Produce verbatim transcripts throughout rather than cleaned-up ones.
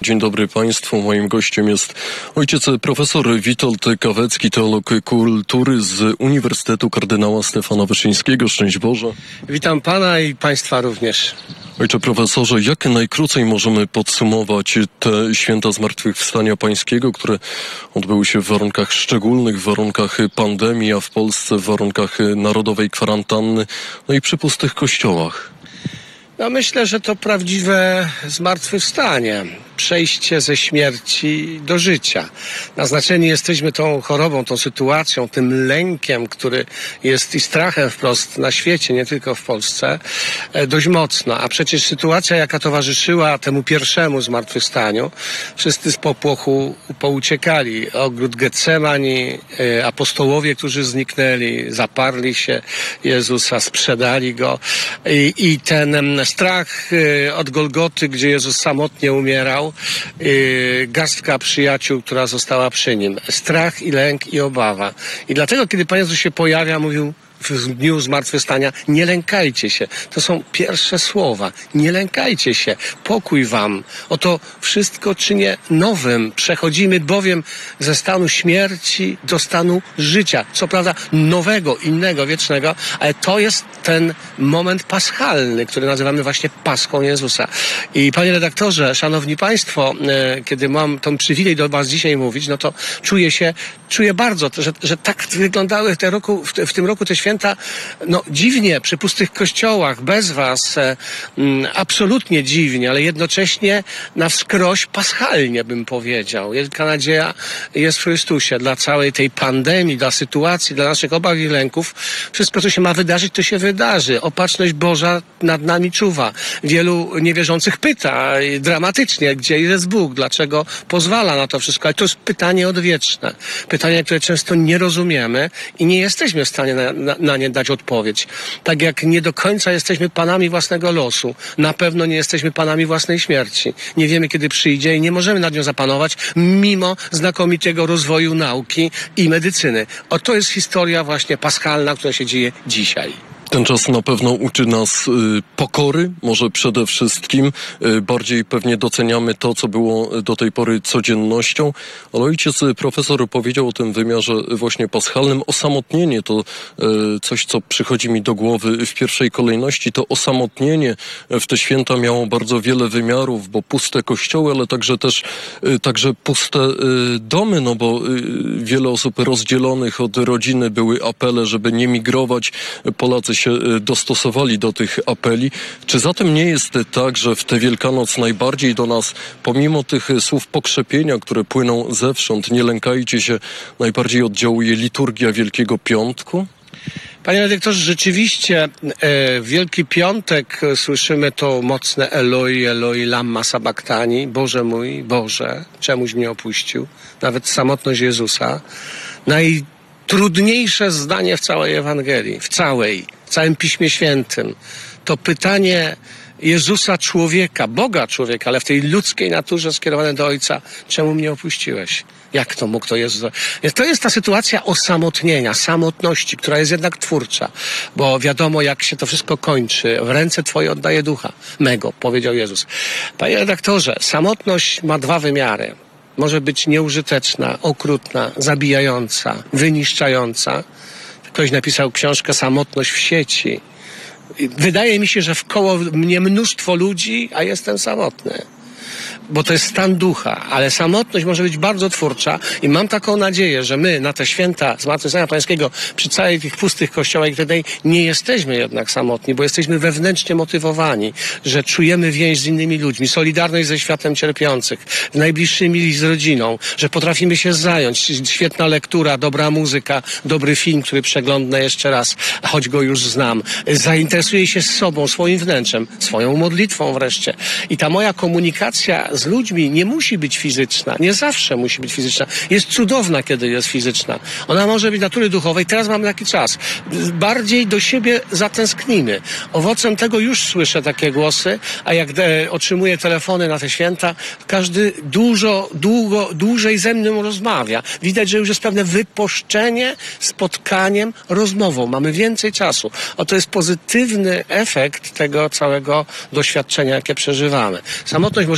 Dzień dobry Państwu. Moim gościem jest ojciec profesor Witold Kawecki, teolog kultury z Uniwersytetu Kardynała Stefana Wyszyńskiego. Szczęść Boże. Witam Pana i Państwa również. Ojcze profesorze, jak najkrócej możemy podsumować te święta Zmartwychwstania Pańskiego, które odbyły się w warunkach szczególnych, w warunkach pandemii, a w Polsce w warunkach narodowej kwarantanny, no i przy pustych kościołach? No myślę, że to prawdziwe zmartwychwstanie. Przejście ze śmierci do życia. Naznaczeni jesteśmy tą chorobą, tą sytuacją, tym lękiem, który jest i strachem wprost na świecie, nie tylko w Polsce, dość mocno. A przecież sytuacja, jaka towarzyszyła temu pierwszemu zmartwychwstaniu, wszyscy z popłochu pouciekali. Ogród Getsemani, apostołowie, którzy zniknęli, zaparli się Jezusa, sprzedali Go. I, i ten strach od Golgoty, gdzie Jezus samotnie umierał, Yy, garstka przyjaciół, która została przy nim. Strach i lęk i obawa. I dlatego, kiedy Pan Jezus się pojawia, mówił w dniu zmartwychwstania: nie lękajcie się. To są pierwsze słowa. Nie lękajcie się. Pokój wam. Oto wszystko czynię nowym. Przechodzimy bowiem ze stanu śmierci do stanu życia. Co prawda nowego, innego, wiecznego, ale to jest ten moment paschalny, który nazywamy właśnie Paschą Jezusa. I panie redaktorze, szanowni państwo, kiedy mam ten przywilej do was dzisiaj mówić, no to czuję się, czuję bardzo, że, że tak wyglądały w, te roku, w, te, w tym roku te święta. Święta, no dziwnie, przy pustych kościołach, bez was, e, m, absolutnie dziwnie, ale jednocześnie na wskroś paschalnie, bym powiedział. Wielka nadzieja jest w Chrystusie. Dla całej tej pandemii, dla sytuacji, dla naszych obaw i lęków, wszystko, co się ma wydarzyć, to się wydarzy. Opatrzność Boża nad nami czuwa. Wielu niewierzących pyta dramatycznie, gdzie jest Bóg, dlaczego pozwala na to wszystko. Ale to jest pytanie odwieczne. Pytanie, które często nie rozumiemy i nie jesteśmy w stanie na, na na nie dać odpowiedź. Tak jak nie do końca jesteśmy panami własnego losu, na pewno nie jesteśmy panami własnej śmierci. Nie wiemy, kiedy przyjdzie i nie możemy nad nią zapanować, mimo znakomitego rozwoju nauki i medycyny. O, to jest historia właśnie paschalna, która się dzieje dzisiaj. Ten czas na pewno uczy nas y, pokory, może przede wszystkim. Y, bardziej pewnie doceniamy to, co było do tej pory codziennością. Ale ojciec profesor powiedział o tym wymiarze właśnie paschalnym. Osamotnienie to y, coś, co przychodzi mi do głowy w pierwszej kolejności. To osamotnienie w te święta miało bardzo wiele wymiarów, bo puste kościoły, ale także też y, także puste y, domy, no bo y, wiele osób rozdzielonych od rodziny, były apele, żeby nie migrować. Polacy się dostosowali do tych apeli. Czy zatem nie jest tak, że w tę Wielkanoc najbardziej do nas, pomimo tych słów pokrzepienia, które płyną zewsząd, nie lękajcie się, najbardziej oddziałuje liturgia Wielkiego Piątku? Panie redaktorze, rzeczywiście e, w Wielki Piątek słyszymy to mocne Eloi, Eloi, lamma sabachthani. Boże mój, Boże, czemuś mnie opuścił? Nawet samotność Jezusa. Najtrudniejsze zdanie w całej Ewangelii, w całej, w całym Piśmie Świętym, to pytanie Jezusa człowieka, Boga człowieka, ale w tej ludzkiej naturze skierowane do Ojca: czemu mnie opuściłeś? Jak to mógł to Jezus? To jest ta sytuacja osamotnienia, samotności, która jest jednak twórcza, bo wiadomo, jak się to wszystko kończy. W ręce Twoje oddaję ducha mego, powiedział Jezus. Panie redaktorze, samotność ma dwa wymiary. Może być nieużyteczna, okrutna, zabijająca, wyniszczająca. Ktoś napisał książkę Samotność w sieci. Wydaje mi się, że wkoło mnie mnóstwo ludzi, a jestem samotny. Bo to jest stan ducha, ale samotność może być bardzo twórcza i mam taką nadzieję, że my na te święta Zmartwychwstania Pańskiego przy całych tych pustych kościołach tutaj nie jesteśmy jednak samotni, bo jesteśmy wewnętrznie motywowani, że czujemy więź z innymi ludźmi, solidarność ze światem cierpiących, najbliższymi z rodziną, że potrafimy się zająć. Świetna lektura, dobra muzyka, dobry film, który przeglądnę jeszcze raz, choć go już znam. Zainteresuję się sobą, swoim wnętrzem, swoją modlitwą wreszcie. I ta moja komunikacja z ludźmi nie musi być fizyczna, nie zawsze musi być fizyczna. Jest cudowna, kiedy jest fizyczna. Ona może być natury duchowej. Teraz mamy taki czas. Bardziej do siebie zatęsknimy. Owocem tego już słyszę takie głosy, a jak de, otrzymuję telefony na te święta, każdy dużo, długo, dłużej ze mną rozmawia. Widać, że już jest pewne wyposzczenie spotkaniem, rozmową. Mamy więcej czasu. Oto jest pozytywny efekt tego całego doświadczenia, jakie przeżywamy. Samotność może być bardzo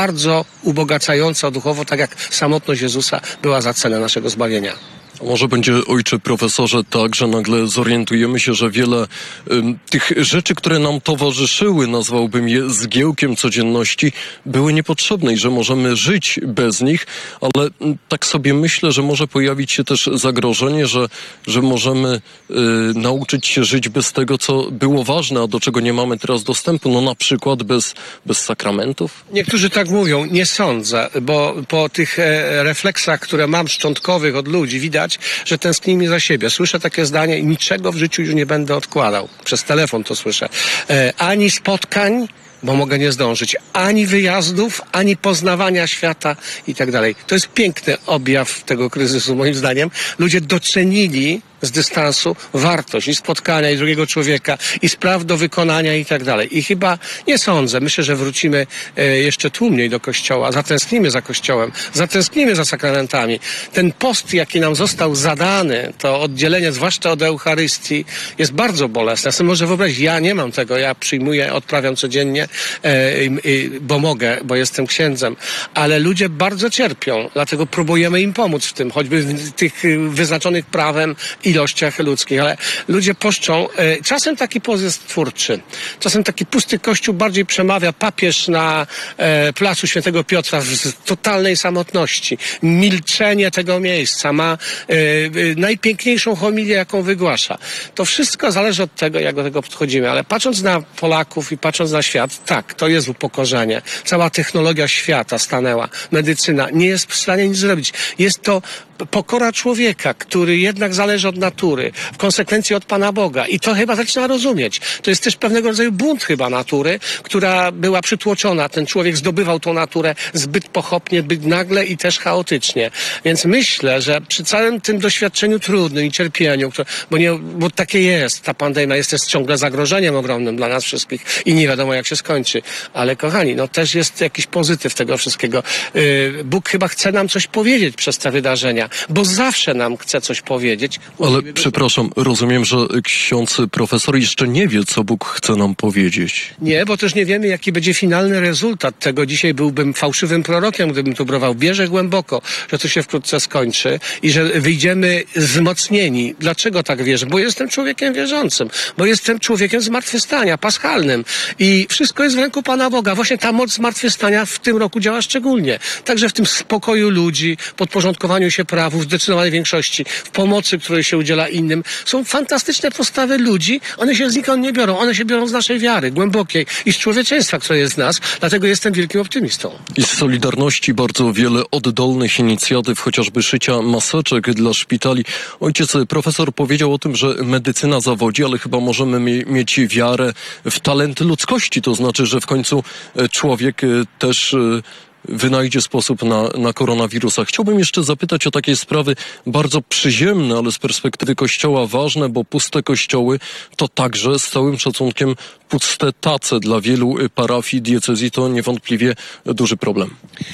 bardzo ubogacająca duchowo, tak jak samotność Jezusa była za cenę naszego zbawienia. Może będzie, ojcze profesorze, tak, że nagle zorientujemy się, że wiele ym, tych rzeczy, które nam towarzyszyły, nazwałbym je zgiełkiem codzienności, były niepotrzebne i że możemy żyć bez nich, ale ym, tak sobie myślę, że może pojawić się też zagrożenie, że, że możemy y, nauczyć się żyć bez tego, co było ważne, a do czego nie mamy teraz dostępu, no na przykład bez, bez sakramentów. Niektórzy tak mówią, nie sądzę, bo po tych e, refleksach, które mam szczątkowych od ludzi, widać, że tęsknimy za siebie. Słyszę takie zdanie i niczego w życiu już nie będę odkładał. Przez telefon to słyszę. E, ani spotkań, bo mogę nie zdążyć, ani wyjazdów, ani poznawania świata i tak dalej. To jest piękny objaw tego kryzysu, moim zdaniem. Ludzie docenili z dystansu wartość i spotkania, i drugiego człowieka, i spraw do wykonania i tak dalej. I chyba nie sądzę. Myślę, że wrócimy e, jeszcze tłumniej do Kościoła, zatęsknimy za Kościołem, zatęsknimy za sakramentami. Ten post, jaki nam został zadany, to oddzielenie, zwłaszcza od Eucharystii, jest bardzo bolesne. Ja sobie może wyobrazić, ja nie mam tego, ja przyjmuję, odprawiam codziennie, e, e, bo mogę, bo jestem księdzem, ale ludzie bardzo cierpią, dlatego próbujemy im pomóc w tym, choćby w tych wyznaczonych prawem ilościach ludzkich, ale ludzie poszczą. Czasem taki post jest twórczy. Czasem taki pusty kościół bardziej przemawia. Papież na e, placu Świętego Piotra w totalnej samotności. Milczenie tego miejsca ma e, e, najpiękniejszą homilię, jaką wygłasza. To wszystko zależy od tego, jak do tego podchodzimy, ale patrząc na Polaków i patrząc na świat, tak, to jest upokorzenie. Cała technologia świata stanęła. Medycyna nie jest w stanie nic zrobić. Jest to pokora człowieka, który jednak zależy od natury, w konsekwencji od Pana Boga. I to chyba zaczyna rozumieć. To jest też pewnego rodzaju bunt chyba natury, która była przytłoczona. Ten człowiek zdobywał tą naturę zbyt pochopnie, zbyt nagle i też chaotycznie. Więc myślę, że przy całym tym doświadczeniu trudnym i cierpieniu, które, bo, nie, bo takie jest, ta pandemia jest też ciągle zagrożeniem ogromnym dla nas wszystkich i nie wiadomo, jak się skończy. Ale kochani, no też jest jakiś pozytyw tego wszystkiego. Yy, Bóg chyba chce nam coś powiedzieć przez te wydarzenia, bo zawsze nam chce coś powiedzieć. Ale przepraszam, rozumiem, że ksiądz profesor jeszcze nie wie, co Bóg chce nam powiedzieć. Nie, bo też nie wiemy, jaki będzie finalny rezultat tego. Dzisiaj byłbym fałszywym prorokiem, gdybym tu próbował. Wierzę głęboko, że to się wkrótce skończy i że wyjdziemy wzmocnieni. Dlaczego tak wierzę? Bo jestem człowiekiem wierzącym, bo jestem człowiekiem zmartwychwstania, paschalnym i wszystko jest w ręku Pana Boga. Właśnie ta moc zmartwychwstania w tym roku działa szczególnie. Także w tym spokoju ludzi, podporządkowaniu się prawu, w zdecydowanej większości, w pomocy, której się udziela innym. Są fantastyczne postawy ludzi, one się znikąd nie biorą, one się biorą z naszej wiary głębokiej i z człowieczeństwa, które jest w nas, dlatego jestem wielkim optymistą. I z Solidarności bardzo wiele oddolnych inicjatyw, chociażby szycia maseczek dla szpitali. Ojciec profesor powiedział o tym, że medycyna zawodzi, ale chyba możemy mie- mieć wiarę w talent ludzkości, to znaczy, że w końcu człowiek też wynajdzie sposób na, na koronawirusa. Chciałbym jeszcze zapytać o takie sprawy bardzo przyziemne, ale z perspektywy Kościoła ważne, bo puste kościoły to także z całym szacunkiem puste tace dla wielu parafii, diecezji. To niewątpliwie duży problem.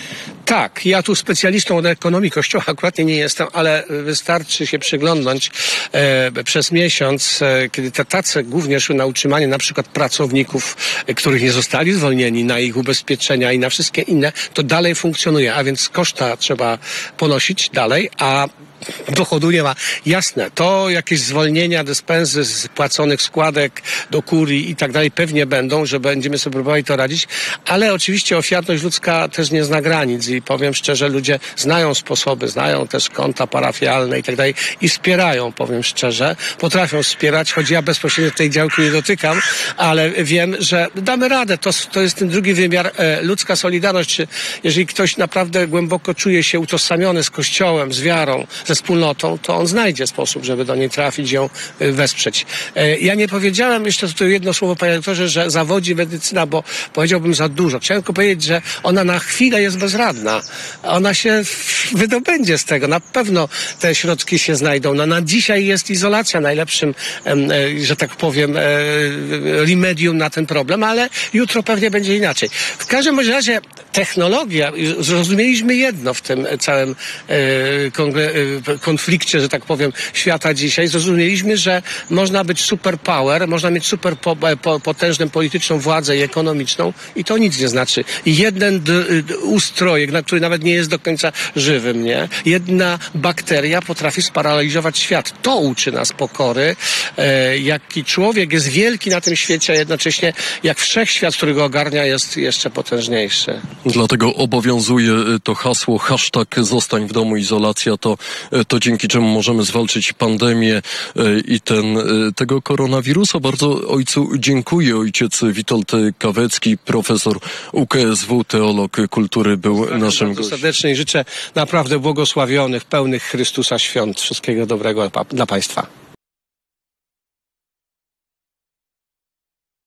Tak, ja tu specjalistą od ekonomii Kościoła akurat nie jestem, ale wystarczy się przyglądnąć e, przez miesiąc, e, kiedy te tace głównie szły na utrzymanie na przykład pracowników, e, których nie zostali zwolnieni, na ich ubezpieczenia i na wszystkie inne, to dalej funkcjonuje, a więc koszta trzeba ponosić dalej, a dochodu nie ma. Jasne, to jakieś zwolnienia, dyspensy z płaconych składek do kurii i tak dalej pewnie będą, że będziemy sobie próbowali to radzić, ale oczywiście ofiarność ludzka też nie zna granic i powiem szczerze, ludzie znają sposoby, znają też konta parafialne i tak dalej i wspierają, powiem szczerze, potrafią wspierać, choć ja bezpośrednio tej działki nie dotykam, ale wiem, że damy radę. To, to jest ten drugi wymiar, e, ludzka solidarność. Jeżeli ktoś naprawdę głęboko czuje się utożsamiony z Kościołem, z wiarą, ze wspólnotą, to on znajdzie sposób, żeby do niej trafić, ją wesprzeć. Ja nie powiedziałem jeszcze tutaj jedno słowo, panie doktorze, że zawodzi medycyna, bo powiedziałbym za dużo. Chciałem tylko powiedzieć, że ona na chwilę jest bezradna. Ona się wydobędzie z tego. Na pewno te środki się znajdą. No, na dzisiaj jest izolacja najlepszym, em, e, że tak powiem, e, remedium na ten problem, ale jutro pewnie będzie inaczej. W każdym bądź razie technologia, zrozumieliśmy jedno w tym całym e, kongre, e, konflikcie, że tak powiem, świata dzisiaj. Zrozumieliśmy, że można być superpower, można mieć super po, po, potężną polityczną władzę i ekonomiczną i to nic nie znaczy. Jeden d, d, ustrojek, na który nawet nie jest do końca żywym, nie? Jedna bakteria potrafi sparaliżować świat. To uczy nas pokory, e, jaki człowiek jest wielki na tym świecie, a jednocześnie jak wszechświat, który go ogarnia, jest jeszcze potężniejszy. Dlatego obowiązuje to hasło hashtag zostań w domu, izolacja, to, to dzięki czemu możemy zwalczyć pandemię e, i ten, e, tego koronawirusa. Bardzo ojcu dziękuję. Ojciec Witold Kawecki, profesor U K S W, teolog kultury, był naszym Bardzo gościem. serdecznie życzę naprawdę błogosławionych, pełnych Chrystusa świąt. Wszystkiego dobrego dla Państwa.